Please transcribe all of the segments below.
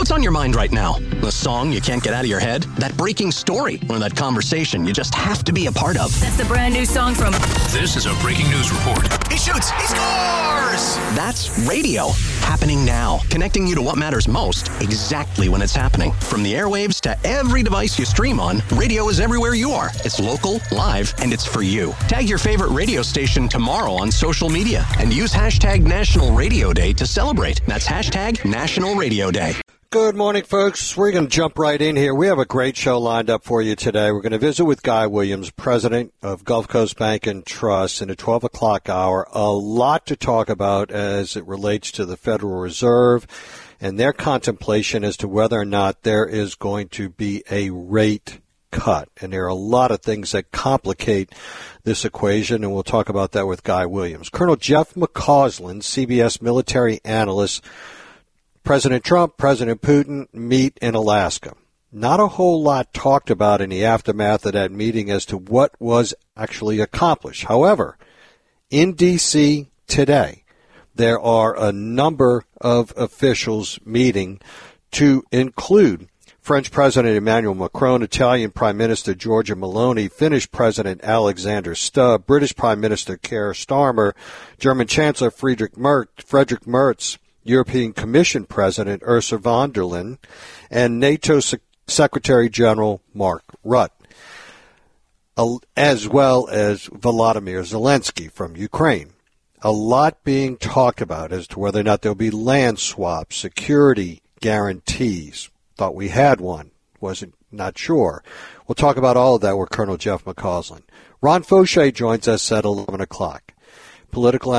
What's on your mind right now? The song you can't get out of your head? That breaking story? Or that conversation you just have to be a part of? That's the brand new song from... This is a breaking news report. He shoots! He scores! That's radio. Happening now. Connecting you to what matters most, exactly when it's happening. From the airwaves to every device you stream on, radio is everywhere you are. It's local, live, and it's for you. Tag your favorite radio station tomorrow on social media and use hashtag National Radio Day to celebrate. That's hashtag National Radio Day. Good morning, folks. We're going to jump right in here. We have a great show lined up for you today. We're going to visit with Guy Williams, president of Gulf Coast Bank and Trust, in the 12 o'clock hour. A lot to talk about as it relates to the Federal Reserve and their contemplation as to whether or not there is going to be a rate cut. And there are a lot of things that complicate this equation, and we'll talk about that with Guy Williams. Colonel Jeff McCausland, CBS military analyst. President Trump, President Putin meet in Alaska. Not a whole lot talked about in the aftermath of that meeting as to what was actually accomplished. However, in D.C. today, there are a number of officials meeting to include French President Emmanuel Macron, Italian Prime Minister Giorgia Meloni, Finnish President Alexander Stubb, British Prime Minister Keir Starmer, German Chancellor Friedrich Merz, European Commission President Ursula von der Leyen, and NATO Secretary General Mark Rutte, as well as Volodymyr Zelensky from Ukraine. A lot being talked about as to whether or not there will be land swaps, security guarantees. Thought we had one. Not sure. We'll talk about all of that with Colonel Jeff McCausland. Ron Fauché joins us at 11 o'clock. Political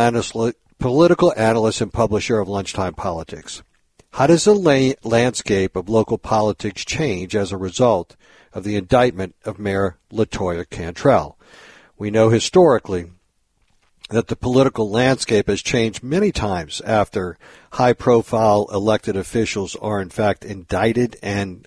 analyst and publisher of Lunchtime Politics. How does the landscape of local politics change as a result of the indictment of Mayor LaToya Cantrell? We know historically that the political landscape has changed many times after high-profile elected officials are in fact indicted and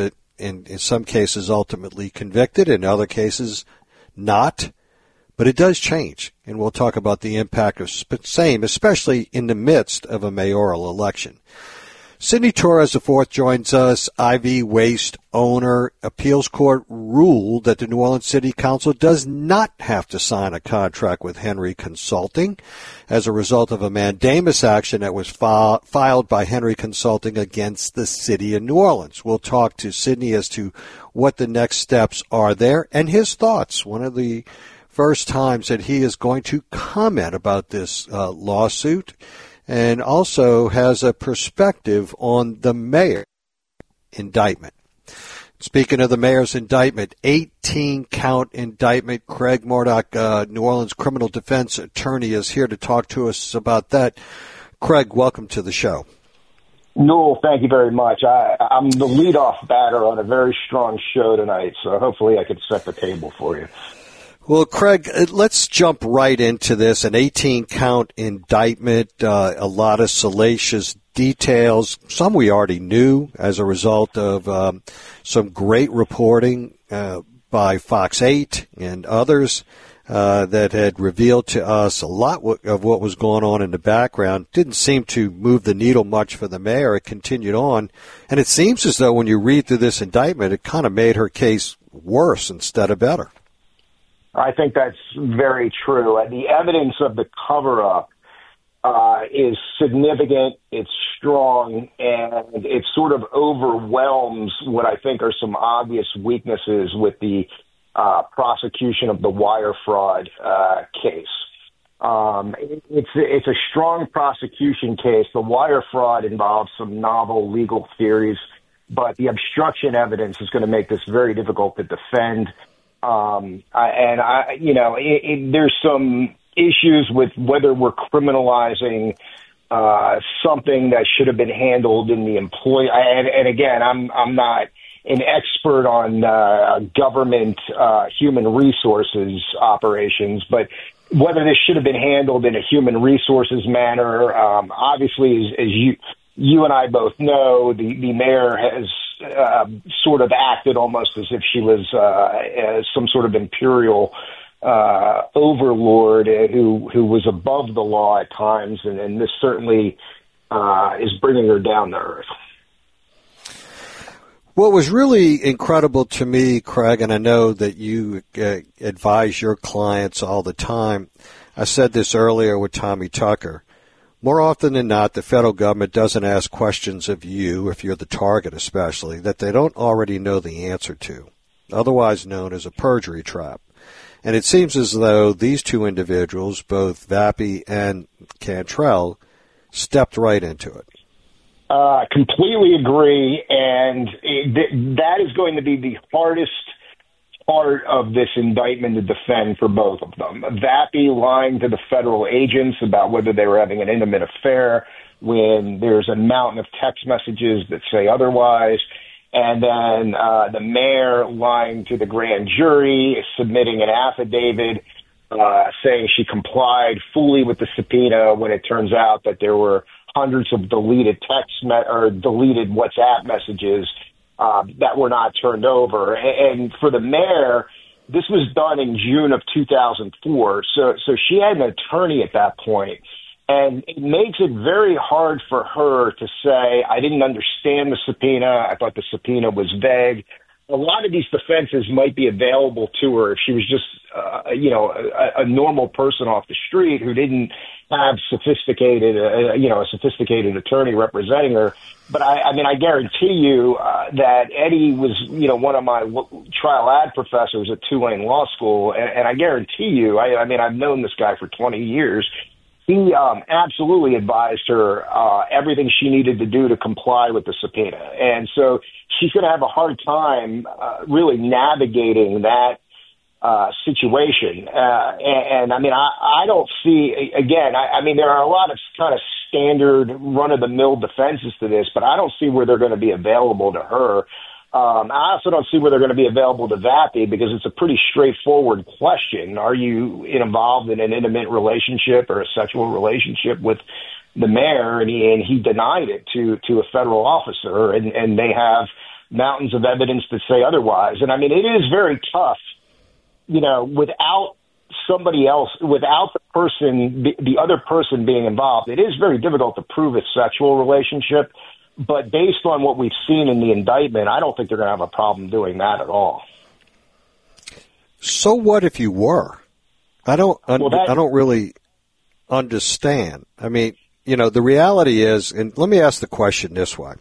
in some cases ultimately convicted, in other cases not. But it does change, and we'll talk about the impact of same, especially in the midst of a mayoral election. Sidney Torres IV joins us, IV Waste owner. Appeals court ruled that the New Orleans City Council does not have to sign a contract with Henry Consulting as a result of a mandamus action that was filed by Henry Consulting against the city of New Orleans. We'll talk to Sidney as to what the next steps are there and his thoughts. One of the first times that he is going to comment about this lawsuit, and also has a perspective on the mayor indictment. Speaking of the mayor's indictment, 18-count indictment. Craig Murdoch, New Orleans criminal defense attorney, is here to talk to us about that. Craig, welcome to the show. Noel, thank you very much. I'm the leadoff batter on a very strong show tonight, so hopefully I could set the table for you. Well, Craig, let's jump right into this. An 18-count indictment, a lot of salacious details. Some we already knew as a result of some great reporting by Fox 8 and others that had revealed to us a lot of what was going on in the background. Didn't seem to move the needle much for the mayor. It continued on. And it seems as though when you read through this indictment, it kind of made her case worse instead of better. I think that's very true. The evidence of the cover-up is significant, it's strong, and it sort of overwhelms what I think are some obvious weaknesses with the prosecution of the wire fraud case. It's a strong prosecution case. The wire fraud involves some novel legal theories, but the obstruction evidence is going to make this very difficult to defend. There's some issues with whether we're criminalizing something that should have been handled in the employee. And again, I'm not an expert on government human resources operations, but whether this should have been handled in a human resources manner, obviously, as you and I both know, the mayor has sort of acted almost as if she was some sort of imperial overlord who was above the law at times, and this certainly is bringing her down to earth. What was really incredible to me, Craig, and I know that you advise your clients all the time, I said this earlier with Tommy Tucker, more often than not, the federal government doesn't ask questions of you, if you're the target especially, that they don't already know the answer to, otherwise known as a perjury trap. And it seems as though these two individuals, both Vappie and Cantrell, stepped right into it. Completely agree, and that is going to be the hardest part of this indictment to defend for both of them. Vappie lying to the federal agents about whether they were having an intimate affair when there's a mountain of text messages that say otherwise, and then the mayor lying to the grand jury, submitting an affidavit saying she complied fully with the subpoena when it turns out that there were hundreds of deleted deleted WhatsApp messages that were not turned over. And for the mayor, this was done in June of 2004. So she had an attorney at that point. And it makes it very hard for her to say, I didn't understand the subpoena. I thought the subpoena was vague. A lot of these defenses might be available to her if she was just, a normal person off the street who didn't have a sophisticated attorney representing her. But I guarantee you that Eddie was, one of my trial ad professors at Tulane Law School, and I guarantee you, I've known this guy for 20 years. He absolutely advised her everything she needed to do to comply with the subpoena. And so she's going to have a hard time really navigating that situation. I don't see, again, there are a lot of kind of standard run-of-the-mill defenses to this, but I don't see where they're going to be available to her. I also don't see where they're going to be available to Vappie because it's a pretty straightforward question. Are you involved in an intimate relationship or a sexual relationship with the mayor? And he denied it to a federal officer, and they have mountains of evidence that say otherwise. And it is very tough, without somebody else, without the other person being involved. It is very difficult to prove a sexual relationship. But based on what we've seen in the indictment, I don't think they're going to have a problem doing that at all. So what if you were? I don't really understand. The reality is, and let me ask the question this way.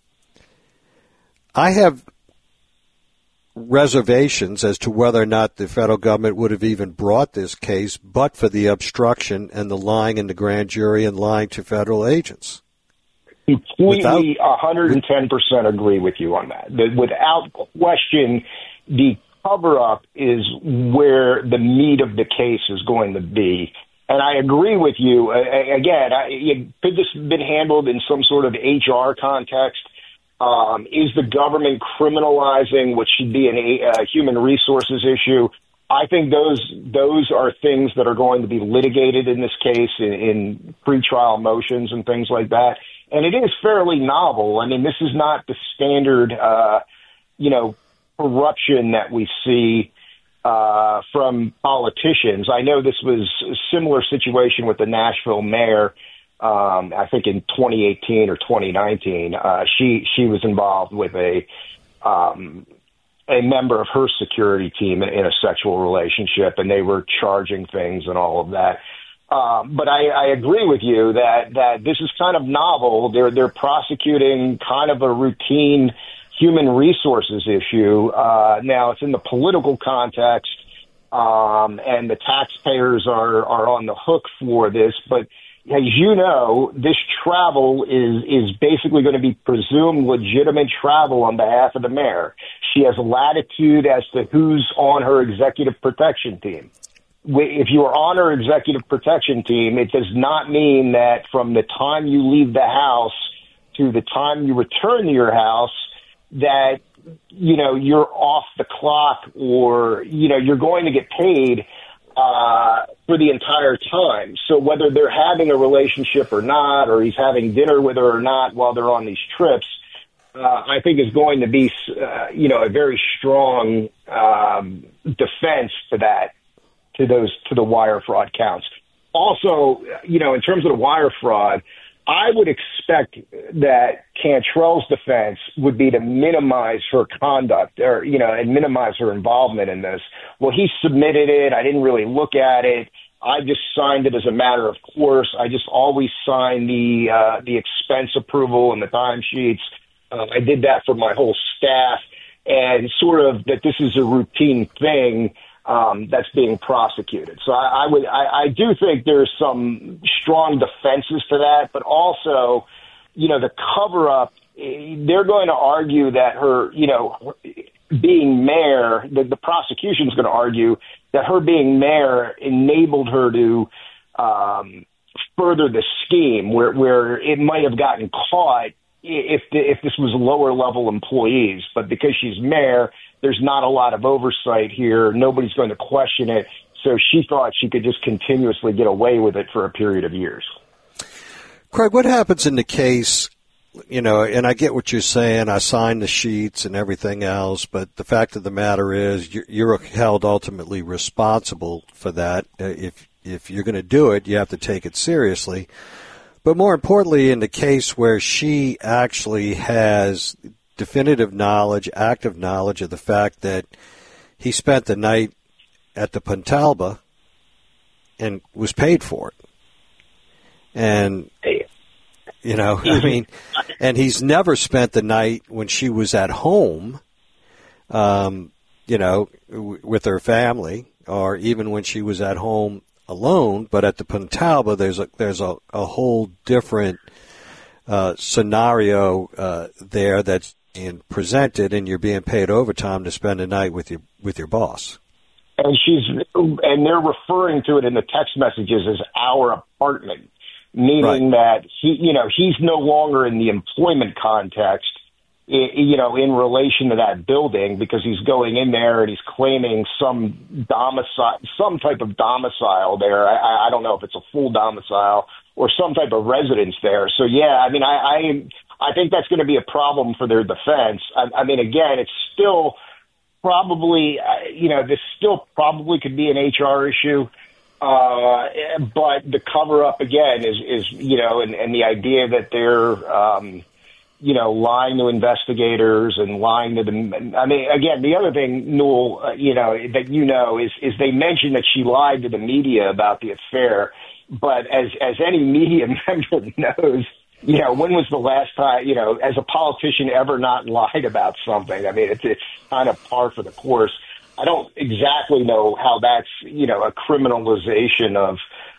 I have reservations as to whether or not the federal government would have even brought this case but for the obstruction and the lying in the grand jury and lying to federal agents. Completely 110% agree with you on that. Without question, the cover-up is where the meat of the case is going to be. And I agree with you. Again, could this have been handled in some sort of HR context? Is the government criminalizing what should be a human resources issue? I think those are things that are going to be litigated in this case in pretrial motions and things like that. And it is fairly novel. This is not the standard, corruption that we see from politicians. I know this was a similar situation with the Nashville mayor. I think in 2018 or 2019, she was involved with a member of her security team in a sexual relationship, and they were charging things and all of that. But I agree with you that this is kind of novel. They're prosecuting kind of a routine human resources issue. Now it's in the political context, and the taxpayers are on the hook for this. But as you know, this travel is basically going to be presumed legitimate travel on behalf of the mayor. She has latitude as to who's on her executive protection team. If you are on her executive protection team, it does not mean that from the time you leave the house to the time you return to your house that, you're off the clock or, you're going to get paid for the entire time. So whether they're having a relationship or not, or he's having dinner with her or not while they're on these trips, I think is going to be, a very strong defense to that. To the wire fraud counts. Also, in terms of the wire fraud, I would expect that Cantrell's defense would be to minimize her conduct or, and minimize her involvement in this. Well, he submitted it. I didn't really look at it. I just signed it as a matter of course. I just always sign the expense approval and the timesheets. I did that for my whole staff, and sort of that this is a routine thing that's being prosecuted. So I do think there's some strong defenses to that, but also, the cover up. They're going to argue that her, being mayor, the prosecution is going to argue that her being mayor enabled her to further the scheme, where it might have gotten caught if this was lower level employees, but because she's mayor, there's not a lot of oversight here. Nobody's going to question it. So she thought she could just continuously get away with it for a period of years. Craig, what happens in the case, and I get what you're saying, I signed the sheets and everything else, but the fact of the matter is you're held ultimately responsible for that. If you're going to do it, you have to take it seriously. But more importantly, in the case where she actually has definitive knowledge, active knowledge of the fact that he spent the night at the Pontalba and was paid for it. And, and he's never spent the night when she was at home, with her family, or even when she was at home alone. But at the Pontalba, there's a whole different scenario there that's being presented, and you're being paid overtime to spend the night with your boss. And they're referring to it in the text messages as our apartment, meaning that he's no longer in the employment context, in relation to that building, because he's going in there and he's claiming some type of domicile there. I don't know if it's a full domicile or some type of residence there. So I think that's going to be a problem for their defense. Again, it's still probably, this still probably could be an HR issue. But the cover up again is and the idea that they're, lying to investigators and lying to them. Again, the other thing, Newell, is they mentioned that she lied to the media about the affair. But as any media member knows, when was the last time, as a politician ever not lied about something? It's kind of par for the course. I don't exactly know how that's, a criminalization of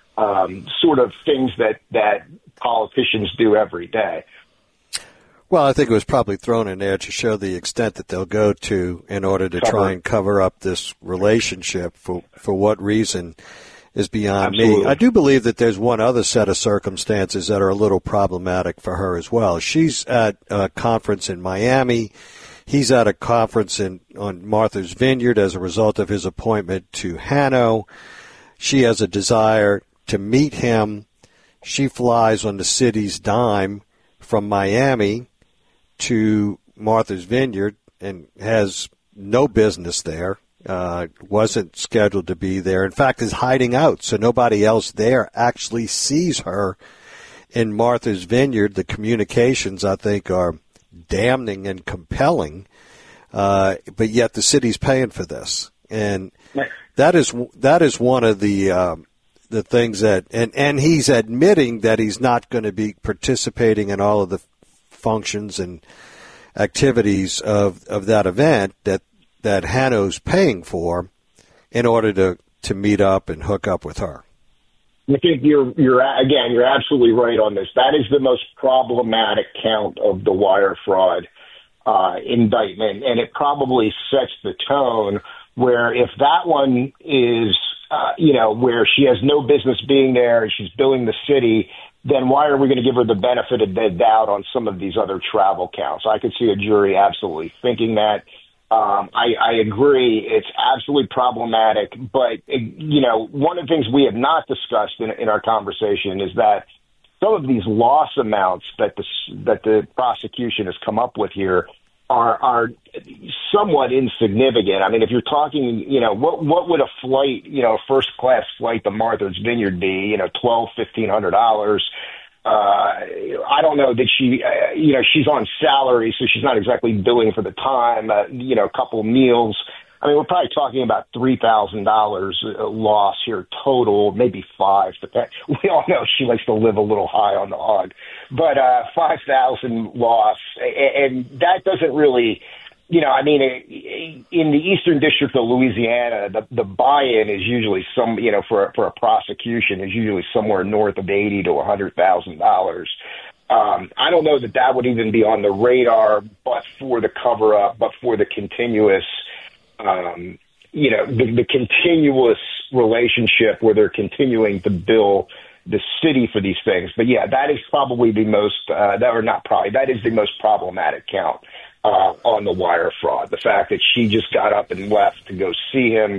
sort of things that politicians do every day. Well, I think it was probably thrown in there to show the extent that they'll go to in order to try and cover up this relationship. For what reason is beyond me. I do believe that there's one other set of circumstances that are a little problematic for her as well. She's at a conference in Miami. He's at a conference on Martha's Vineyard as a result of his appointment to Hanno. She has a desire to meet him. She flies on the city's dime from Miami to Martha's Vineyard and has no business there. Wasn't scheduled to be there. In fact, is hiding out, so nobody else there actually sees her in Martha's Vineyard. The communications, I think, are damning and compelling, but yet the city's paying for this, and that is one of the things that, and he's admitting that he's not going to be participating in all of the functions and activities of that event that Hanno's paying for in order to meet up and hook up with her. I think you're absolutely right on this. That is the most problematic count of the wire fraud indictment, and it probably sets the tone where if that one is, where she has no business being there and she's billing the city, then why are we going to give her the benefit of the doubt on some of these other travel counts? I could see a jury absolutely thinking that. I agree. It's absolutely problematic. But, one of the things we have not discussed in our conversation is that some of these loss amounts that the prosecution has come up with here are somewhat insignificant. If you're talking, what would a flight, a first class flight to Martha's Vineyard be? $1,200, $1,500. I don't know that she, she's on salary, so she's not exactly billing for the time, a couple of meals. I mean, we're probably talking about $3,000 loss here total, maybe $5,000. But we all know she likes to live a little high on the hog. But $5,000 loss, and that doesn't really, in the Eastern District of Louisiana, the buy-in is usually for a prosecution is usually somewhere north of $80,000 to $100,000. I don't know that would even be on the radar, but for the cover-up, but for the continuous. The continuous relationship where they're continuing to bill the city for these things. But yeah, that is probably the most, that is the most problematic count on the wire fraud. The fact that she just got up and left to go see him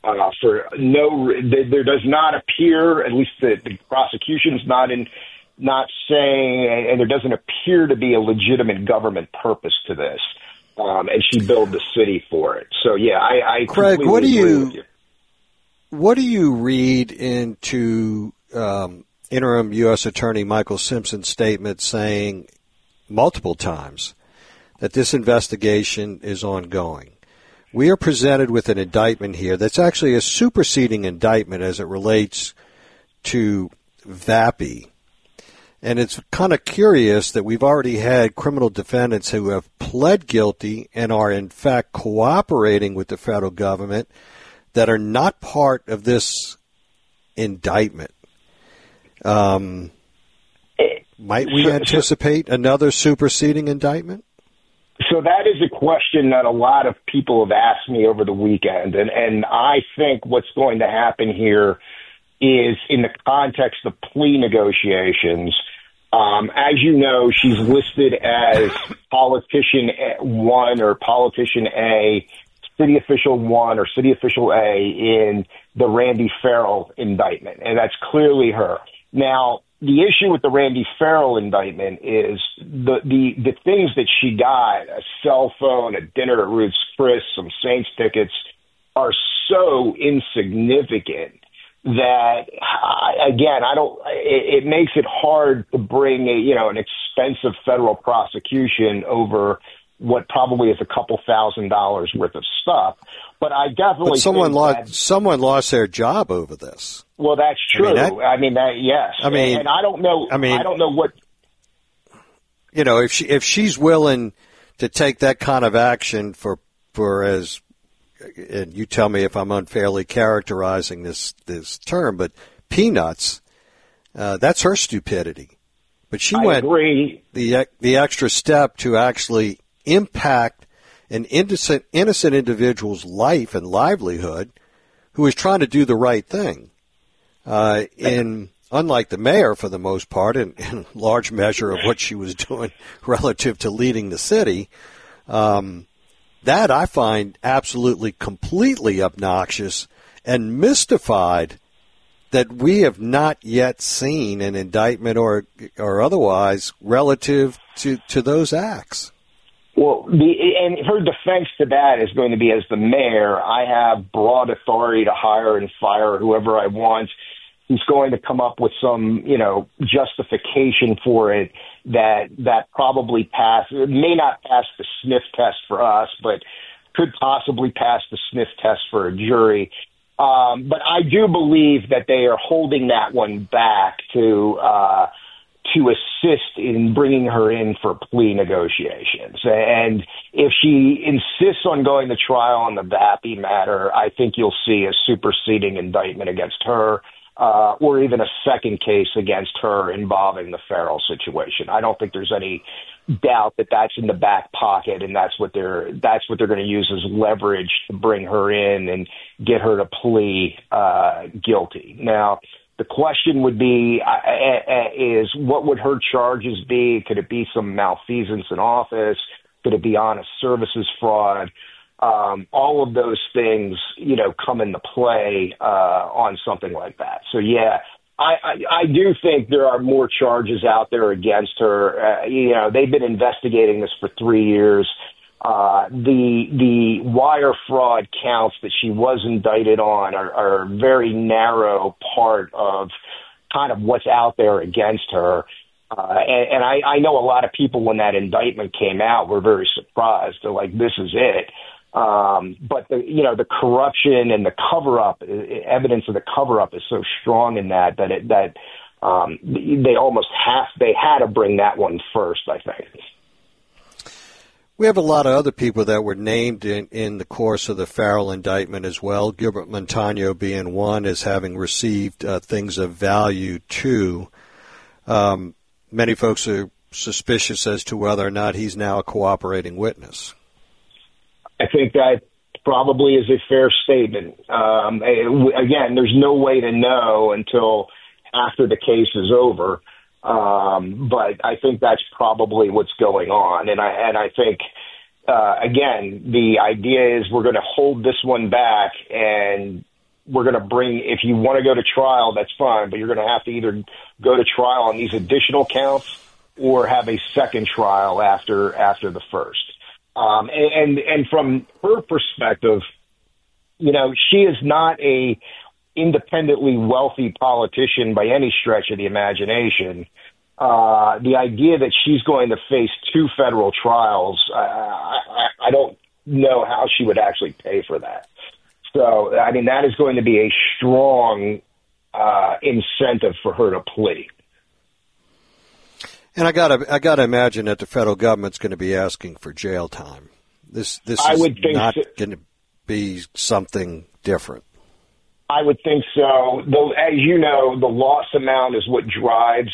there does not appear, at least the prosecution's not saying, and there doesn't appear to be a legitimate government purpose to this. And she billed the city for it. So yeah, I Craig, completely agree with you. What do you read into interim U.S. Attorney Michael Simpson's statement saying multiple times that this investigation is ongoing? We are presented with an indictment here that's actually a superseding indictment as it relates to VAPI. And it's kind of curious that we've already had criminal defendants who have pled guilty and are in fact cooperating with the federal government that are not part of this indictment. Might we anticipate another superseding indictment? So that is a question that a lot of people have asked me over the weekend. And I think what's going to happen here is in the context of plea negotiations. As you know, she's listed as politician 1 or politician A, city official 1 or city official A in the Randy Farrell indictment, and that's clearly her. Now, the issue with the Randy Farrell indictment is the things that she got, a cell phone, a dinner at Ruth's Chris, some Saints tickets, are so insignificant that, again, it makes it hard to bring an expensive federal prosecution over what probably is a couple $1,000s worth of stuff. But I definitely but someone lost their job over this. Well, that's true. Yes. And I don't know. I don't know what. If she's willing to take that kind of action for as. And you tell me if I'm unfairly characterizing this term, but peanuts, that's her stupidity. But she went the extra step to actually impact an innocent individual's life and livelihood who is trying to do the right thing. Unlike the mayor, for the most part, in large measure of what she was doing relative to leading the city, that I find absolutely, completely obnoxious and mystified that we have not yet seen an indictment or otherwise relative to those acts. Well, and her defense to that is going to be, as the mayor, I have broad authority to hire and fire whoever I want. He's going to come up with some, justification for it that probably may not pass the sniff test for us, but could possibly pass the sniff test for a jury. But I do believe that they are holding that one back to assist in bringing her in for plea negotiations. And if she insists on going to trial on the VAPI matter, I think you'll see a superseding indictment against her. Or even a second case against her involving the Farrell situation. I don't think there's any doubt that that's in the back pocket, and that's what they're going to use as leverage to bring her in and get her to plea guilty. Now, the question would be is what would her charges be? Could it be some malfeasance in office? Could it be honest services fraud? All of those things, come into play on something like that. So, yeah, I do think there are more charges out there against her. They've been investigating this for 3 years. The wire fraud counts that she was indicted on are a very narrow part of kind of what's out there against her. And I know a lot of people when that indictment came out were very surprised. They're like, this is it. But the corruption and the cover-up, evidence of the cover-up is so strong in that they had to bring that one first, I think. We have a lot of other people that were named in the course of the Farrell indictment as well, Gilbert Montano being one, as having received things of value too. Many folks are suspicious as to whether or not he's now a cooperating witness. I think that probably is a fair statement. Again, there's no way to know until after the case is over. But I think that's probably what's going on. And I think, again, the idea is we're going to hold this one back and we're going to bring, if you want to go to trial, that's fine, but you're going to have to either go to trial on these additional counts or have a second trial after the first. And from her perspective, she is not a independently wealthy politician by any stretch of the imagination. The idea that she's going to face 2 federal trials, I don't know how she would actually pay for that. So, I mean, that is going to be a strong incentive for her to plea. And I gotta imagine that the federal government's going to be asking for jail time. This is not going to be something different. I would think so. Though, as you know, the loss amount is what drives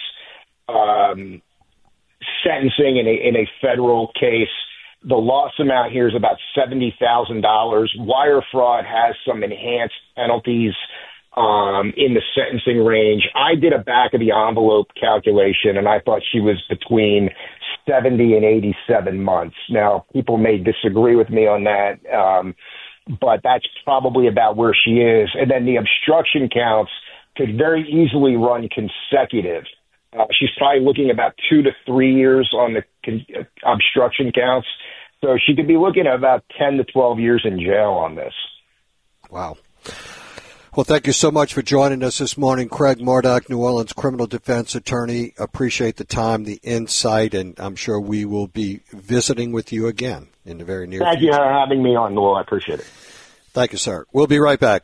sentencing in a federal case. The loss amount here is about $70,000. Wire fraud has some enhanced penalties in the sentencing range. I did a back of the envelope calculation, and I thought she was between 70 and 87 months. Now, people may disagree with me on that, but that's probably about where she is. And then the obstruction counts could very easily run consecutive. She's probably looking about 2 to 3 years on the obstruction counts. So she could be looking at about 10 to 12 years in jail on this. Wow. Well, thank you so much for joining us this morning, Craig Murdoch, New Orleans criminal defense attorney. Appreciate the time, the insight, and I'm sure we will be visiting with you again in the very near future. Thank you for having me on, Noel. I appreciate it. Thank you, sir. We'll be right back.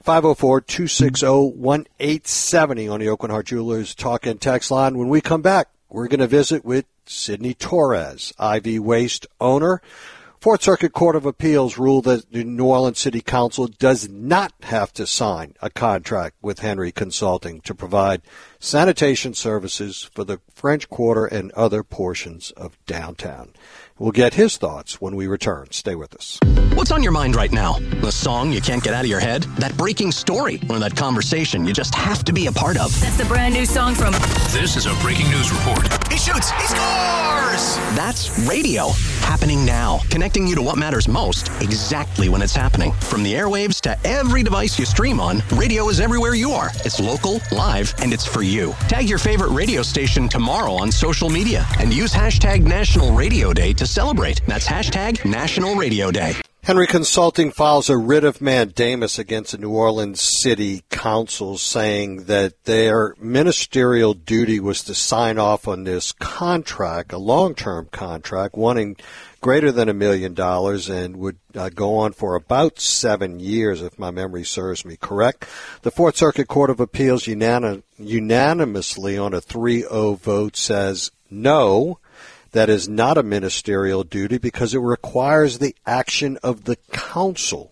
504-260-1870 on the Oakland Heart Jewelers talk and text line. When we come back, we're going to visit with Sidney Torres, IV Waste owner. Fourth Circuit Court of Appeals ruled that the New Orleans City Council does not have to sign a contract with Henry Consulting to provide sanitation services for the French Quarter and other portions of downtown. We'll get his thoughts when we return. Stay with us. What's on your mind right now? The song you can't get out of your head? That breaking story? Or that conversation you just have to be a part of? That's the brand new song from... This is a breaking news report. He shoots! He scores! That's radio. Happening now. Connecting you to what matters most, exactly when it's happening. From the airwaves to every device you stream on, radio is everywhere you are. It's local, live, and it's for you. Tag your favorite radio station tomorrow on social media and use hashtag National Radio Day to celebrate. That's hashtag National Radio Day. Henry Consulting files a writ of mandamus against the New Orleans City Council, saying that their ministerial duty was to sign off on this contract, a long-term contract, wanting greater than $1 million, and would go on for about 7 years, if my memory serves me correct. The Fourth Circuit Court of Appeals unanimously on a 3-0 vote says no. That is not a ministerial duty because it requires the action of the council,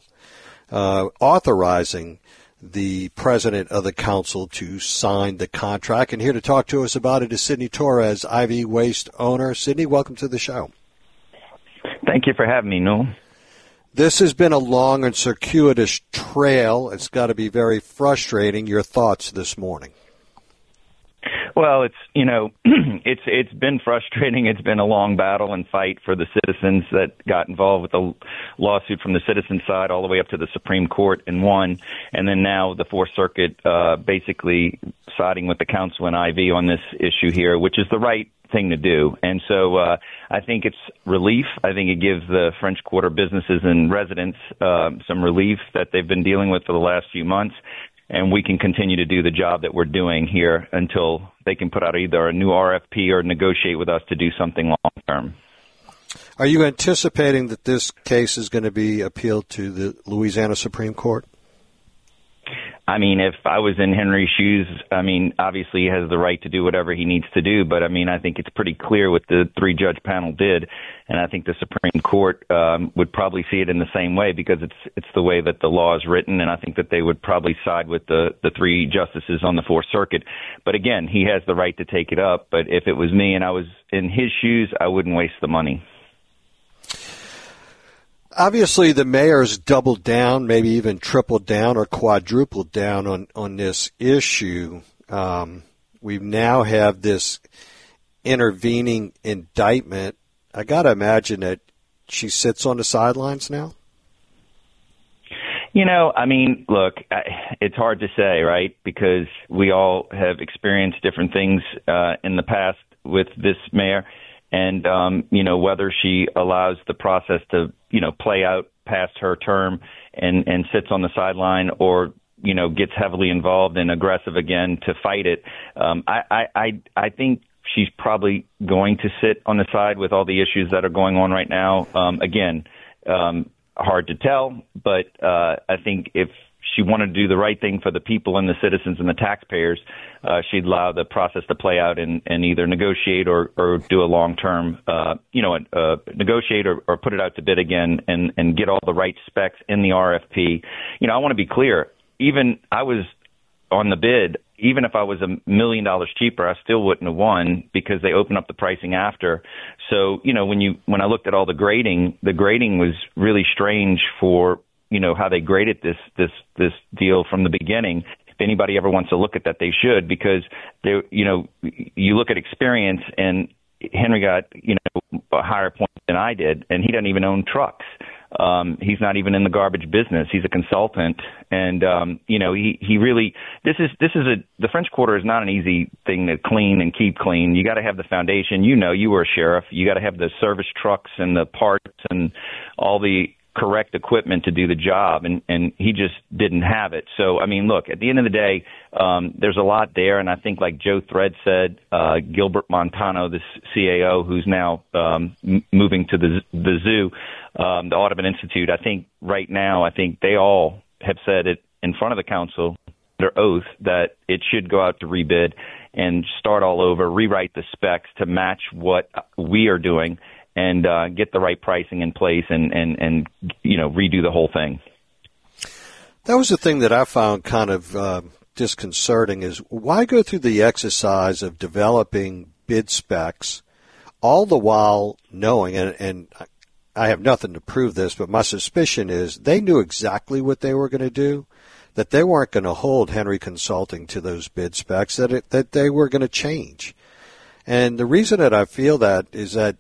authorizing the president of the council to sign the contract. And here to talk to us about it is Sidney Torres, IV Waste owner. Sidney, welcome to the show. Thank you for having me, Noel. This has been a long and circuitous trail. It's got to be very frustrating. Your thoughts this morning? Well, it's been frustrating. It's been a long battle and fight for the citizens that got involved with the lawsuit from the citizen side all the way up to the Supreme Court and won. And then now the Fourth Circuit basically siding with the council and IV on this issue here, which is the right thing to do. And so I think it's relief. I think it gives the French Quarter businesses and residents some relief that they've been dealing with for the last few months. and we can continue to do the job that we're doing here until they can put out either a new RFP or negotiate with us to do something long term. Are you anticipating that this case is going to be appealed to the Louisiana Supreme Court? I mean, if I was in Henry's shoes, I mean, obviously he has the right to do whatever he needs to do. But, I mean, I think it's pretty clear what the three-judge panel did. And I think the Supreme Court would probably see it in the same way because it's the way that the law is written. And I think that they would probably side with the three justices on the Fourth Circuit. But, again, he has the right to take it up. But if it was me and I was in his shoes, I wouldn't waste the money. Obviously, the mayor's doubled down, maybe even tripled down or quadrupled down on this issue. We now have this intervening indictment. I got to imagine that she sits on the sidelines now. You know, I mean, look, it's hard to say, right? Because we all have experienced different things in the past with this mayor. And, you know, whether she allows the process to, you know, play out past her term and sits on the sideline or, you know, gets heavily involved and aggressive again to fight it. I think she's probably going to sit on the side with all the issues that are going on right now. Again, hard to tell, but I think if she wanted to do the right thing for the people and the citizens and the taxpayers, she'd allow the process to play out and either negotiate or do a long-term, negotiate or put it out to bid again and get all the right specs in the RFP. You know, I want to be clear. Even I was on the bid, even if I was $1 million cheaper, I still wouldn't have won because they opened up the pricing after. So, you know, when I looked at all the grading was really strange for, you know, how they graded this deal from the beginning. If anybody ever wants to look at that, they should, because they, you know, you look at experience and Henry got, you know, a higher point than I did, and he doesn't even own trucks. He's not even in the garbage business. He's a consultant, and you know, he really the French Quarter is not an easy thing to clean and keep clean. You got to have the foundation. You know, you were a sheriff. You got to have the service trucks and the parts and all the correct equipment to do the job, and he just didn't have it. So, I mean, look, at the end of the day, there's a lot there, and I think like Joe Thread said, Gilbert Montano, this CAO who's now moving to the zoo, the Audubon Institute, I think right now, I think they all have said it in front of the council, under oath, that it should go out to rebid and start all over, rewrite the specs to match what we are doing, and get the right pricing in place and you know, redo the whole thing. That was the thing that I found kind of disconcerting is why go through the exercise of developing bid specs all the while knowing, and I have nothing to prove this, but my suspicion is they knew exactly what they were going to do, that they weren't going to hold Henry Consulting to those bid specs, that they were going to change. And the reason that I feel that is that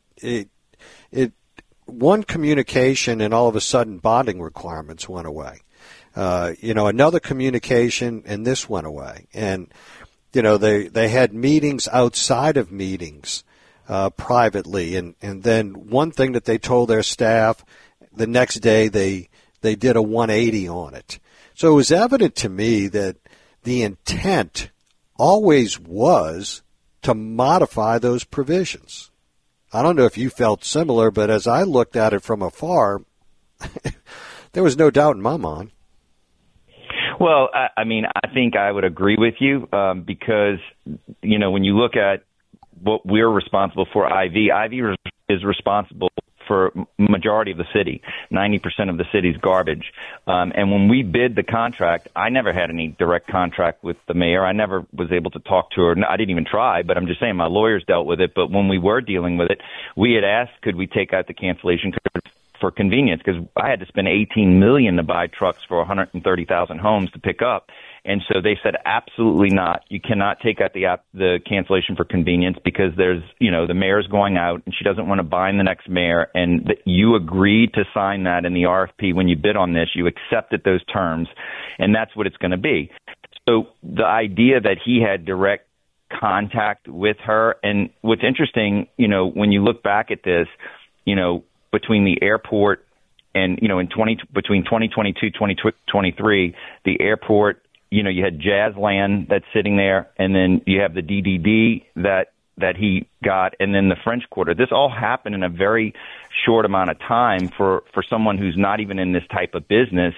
one communication and all of a sudden bonding requirements went away. Another communication and this went away. And, you know, they had meetings outside of meetings privately. And then one thing that they told their staff, the next day they did a 180 on it. So it was evident to me that the intent always was to modify those provisions. I don't know if you felt similar, but as I looked at it from afar, there was no doubt in my mind. Well, I mean, I think I would agree with you because, you know, when you look at what we're responsible for, IV is responsible for majority of the city, 90% of the city's garbage. And when we bid the contract, I never had any direct contract with the mayor. I never was able to talk to her. I didn't even try, but I'm just saying my lawyers dealt with it. But when we were dealing with it, we had asked, could we take out the cancellation for convenience? Because I had to spend $18 million to buy trucks for 130,000 homes to pick up. And so they said, absolutely not. You cannot take out the cancellation for convenience because there's, you know, the mayor's going out and she doesn't want to bind the next mayor. And you agreed to sign that in the RFP when you bid on this. You accepted those terms, and that's what it's going to be. So the idea that he had direct contact with her, and what's interesting, you know, when you look back at this, you know, between the airport and, you know, between 2022, 2023, the airport you had Jazzland that's sitting there, and then you have the DDD that he got, and then the French Quarter. This all happened in a very short amount of time for someone who's not even in this type of business.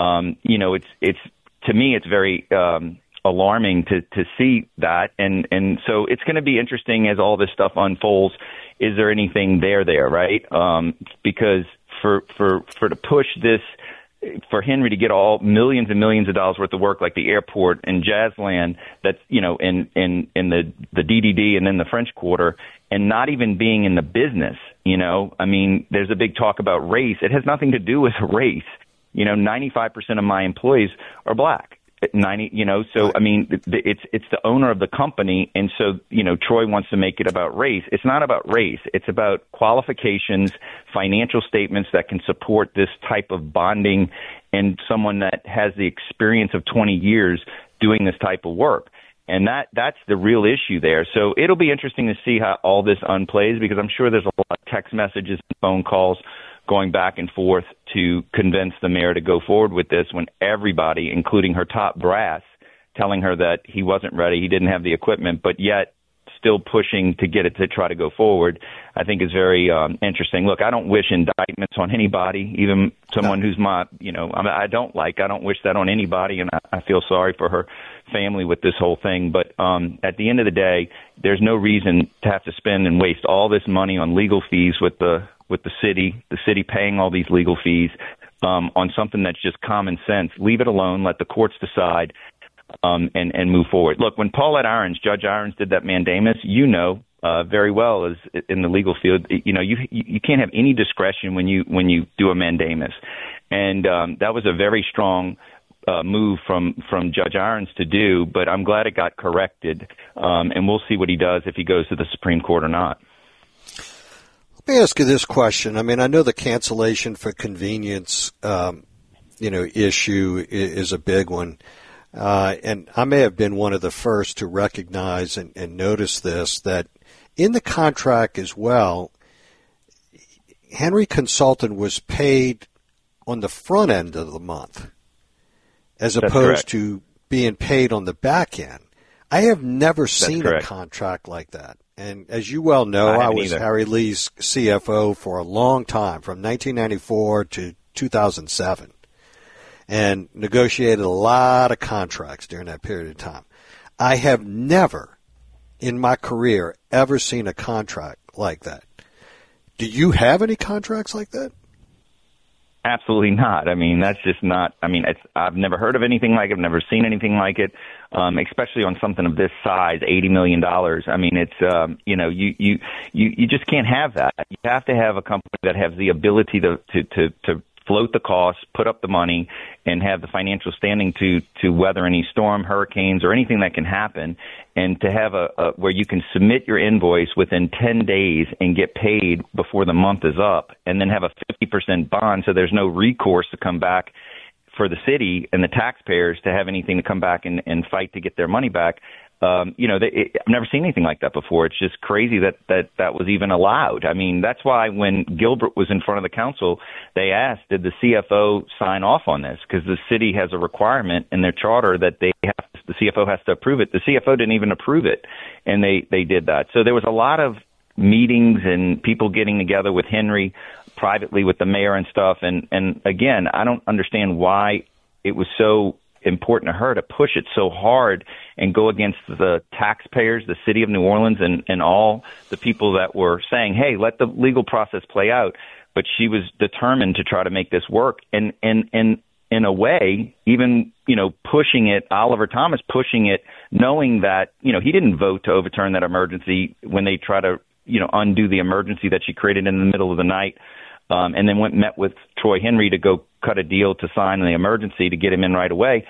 It's to me, it's very alarming to see that, and so it's going to be interesting as all this stuff unfolds. Is there anything there, right? Because for to push this, for Henry to get all millions and millions of dollars worth of work like the airport and Jazzland, that's in the DDD and then the French Quarter, and not even being in the business, I mean, there's a big talk about race. It has nothing to do with race. 95% of my employees are black. 90, so I mean, it's the owner of the company, and so Troy wants to make it about race. It's not about race. It's about qualifications, financial statements that can support this type of bonding, and someone that has the experience of 20 years doing this type of work. And that's the real issue there. So it'll be interesting to see how all this unplays, because I'm sure there's a lot of text messages and phone calls going back and forth to convince the mayor to go forward with this, when everybody, including her top brass, telling her that he wasn't ready, he didn't have the equipment, but yet still pushing to get it to try to go forward, I think is very interesting. Look, I don't wish indictments on anybody, even someone who's I don't wish that on anybody, and I feel sorry for her family with this whole thing. But at the end of the day, there's no reason to have to spend and waste all this money on legal fees with the city paying all these legal fees on something that's just common sense. Leave it alone. Let the courts decide and move forward. Look, when Judge Irons did that mandamus, very well as in the legal field, you can't have any discretion when you do a mandamus. And that was a very strong move from Judge Irons to do, but I'm glad it got corrected. And we'll see what he does, if he goes to the Supreme Court or not. Let me ask you this question. I mean, I know the cancellation for convenience, issue is a big one. And I may have been one of the first to recognize and notice this, that in the contract as well, Henry Consultant was paid on the front end of the month as opposed to being paid on the back end. I have never seen a contract like that. And as you well know, I was Harry Lee's CFO for a long time, from 1994 to 2007, and negotiated a lot of contracts during that period of time. I have never in my career ever seen a contract like that. Do you have any contracts like that? Absolutely not. I mean, that's just not. I mean, I've never heard of anything like it. I've never seen anything like it, especially on something of this size, $80 million. I mean, it's you just can't have that. You have to have a company that has the ability to float the costs, put up the money, and have the financial standing to weather any storm, hurricanes, or anything that can happen, and to have a where you can submit your invoice within 10 days and get paid before the month is up, and then have a 50% bond, so there's no recourse to come back for the city and the taxpayers to have anything to come back and fight to get their money back. I've never seen anything like that before. It's just crazy that was even allowed. I mean, that's why when Gilbert was in front of the council, they asked, did the CFO sign off on this? Because the city has a requirement in their charter that the CFO has to approve it. The CFO didn't even approve it, and they did that. So there was a lot of meetings and people getting together with Henry privately with the mayor and stuff. And again, I don't understand why it was so important to her to push it so hard and go against the taxpayers, the city of New Orleans, and all the people that were saying, hey, let the legal process play out. But she was determined to try to make this work. And in a way, even, pushing it, Oliver Thomas pushing it, knowing that, he didn't vote to overturn that emergency when they try to, undo the emergency that she created in the middle of the night. And then met with Troy Henry to go cut a deal to sign the emergency to get him in right away.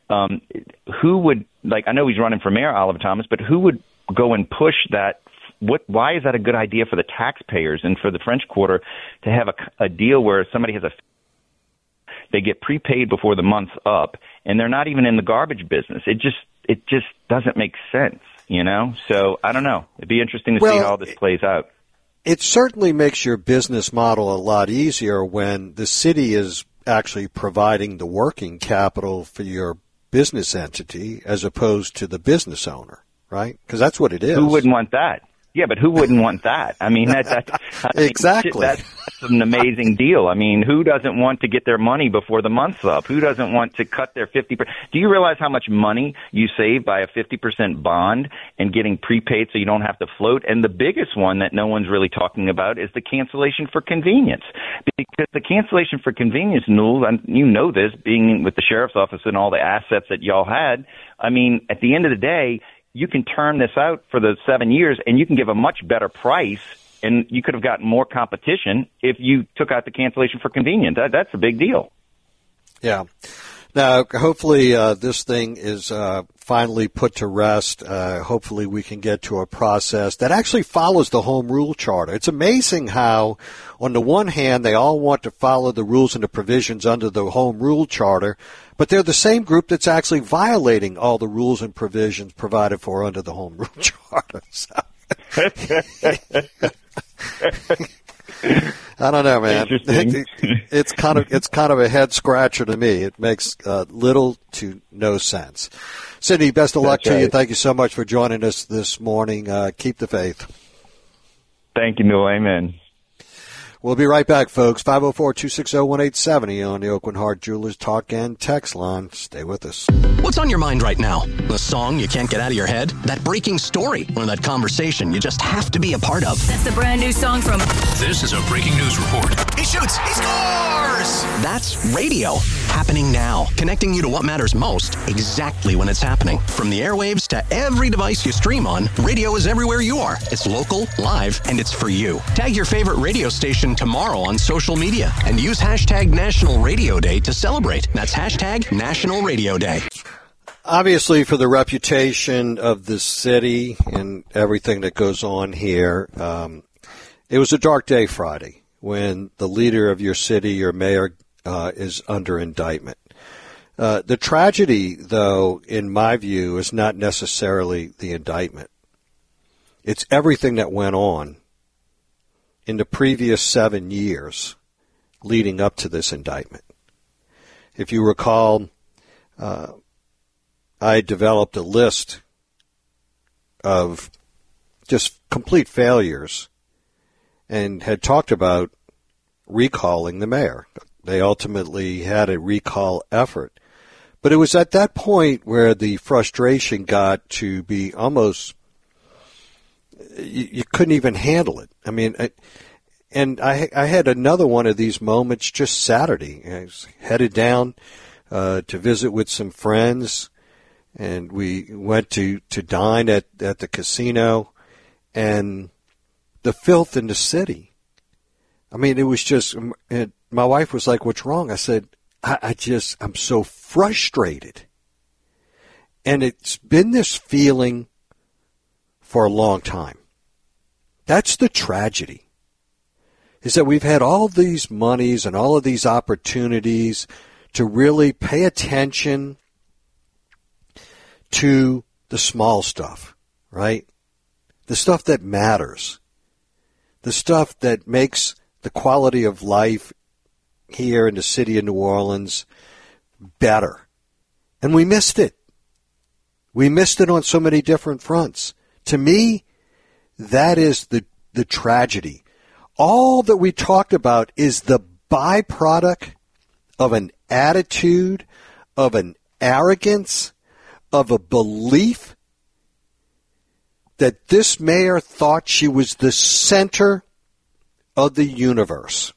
Who would, I know he's running for mayor, Oliver Thomas, but who would go and push that? Why is that a good idea for the taxpayers and for the French Quarter to have a deal where somebody has they get prepaid before the month's up, and they're not even in the garbage business? It just doesn't make sense, So I don't know. It'd be interesting to see how this plays out. It certainly makes your business model a lot easier when the city is actually providing the working capital for your business entity as opposed to the business owner, right? Because that's what it is. Who wouldn't want that? Yeah, but who wouldn't want that? I mean, exactly. That's an amazing deal. I mean, who doesn't want to get their money before the month's up? Who doesn't want to cut their 50%? Do you realize how much money you save by a 50% bond and getting prepaid so you don't have to float? And the biggest one that no one's really talking about is the cancellation for convenience. Because the cancellation for convenience, Newell, and you know this, being with the sheriff's office and all the assets that y'all had, I mean, at the end of the day, you can term this out for the 7 years, and you can give a much better price, and you could have gotten more competition if you took out the cancellation for convenience. That's a big deal. Yeah. Now, hopefully this thing is finally put to rest. Hopefully we can get to a process that actually follows the Home Rule Charter. It's amazing how, on the one hand, they all want to follow the rules and the provisions under the Home Rule Charter, but they're the same group that's actually violating all the rules and provisions provided for under the Home Rule Charter. So. I don't know, man. It's kind of a head scratcher to me. It makes little to no sense. Sidney, best of luck to you. Thank you so much for joining us this morning. Keep the faith. Thank you, Newell. Amen. We'll be right back, folks. 504-260-1870 on the Oakland Heart Jewelers Talk and Text line. Stay with us. What's on your mind right now? The song you can't get out of your head? That breaking story? Or that conversation you just have to be a part of? That's the brand new song from... This is a breaking news report. He shoots! He scores! That's radio. Happening now. Connecting you to what matters most exactly when it's happening. From the airwaves to every device you stream on, radio is everywhere you are. It's local, live, and it's for you. Tag your favorite radio station tomorrow on social media and use hashtag National Radio Day to celebrate. That's hashtag National Radio Day. Obviously, for the reputation of the city and everything that goes on here, it was a dark day Friday when the leader of your city, your mayor, is under indictment. The tragedy, though, in my view, is not necessarily the indictment. It's everything that went on in the previous 7 years leading up to this indictment. If you recall, I developed a list of just complete failures and had talked about recalling the mayor. They ultimately had a recall effort. But it was at that point where the frustration got to be almost, you couldn't even handle it. I mean, I had another one of these moments just Saturday. I was headed down to visit with some friends, and we went to dine at the casino, and the filth in the city. I mean, it was just, my wife was like, "What's wrong?" I said, I'm so frustrated. And it's been this feeling for a long time. That's the tragedy, is that we've had all these monies and all of these opportunities to really pay attention to the small stuff, right? The stuff that matters. The stuff that makes the quality of life here in the city of New Orleans better. And we missed it. We missed it on so many different fronts. To me, that is the tragedy. All that we talked about is the byproduct of an attitude, of an arrogance, of a belief that this mayor thought she was the center of the universe.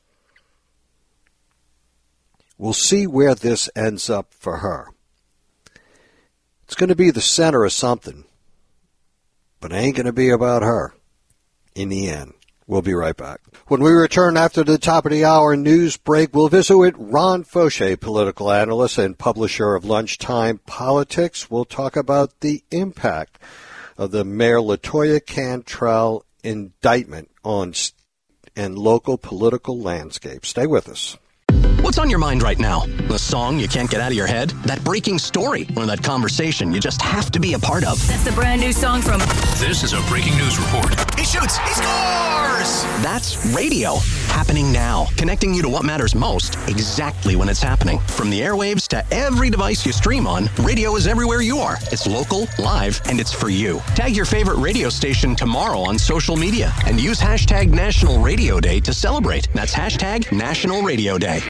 We'll see where this ends up for her. It's going to be the center of something, but it ain't going to be about her in the end. We'll be right back. When we return after the top of the hour news break, we'll visit with Ron Fauché, political analyst and publisher of Lunchtime Politics. We'll talk about the impact of the Mayor LaToya Cantrell indictment on state and local political landscape. Stay with us. What's on your mind right now? The song you can't get out of your head? That breaking story? Or that conversation you just have to be a part of? That's the brand new song from... This is a breaking news report. He shoots! He scores! That's radio. Happening now. Connecting you to what matters most exactly when it's happening. From the airwaves to every device you stream on, radio is everywhere you are. It's local, live, and it's for you. Tag your favorite radio station tomorrow on social media and use hashtag National Radio Day to celebrate. That's hashtag National Radio Day.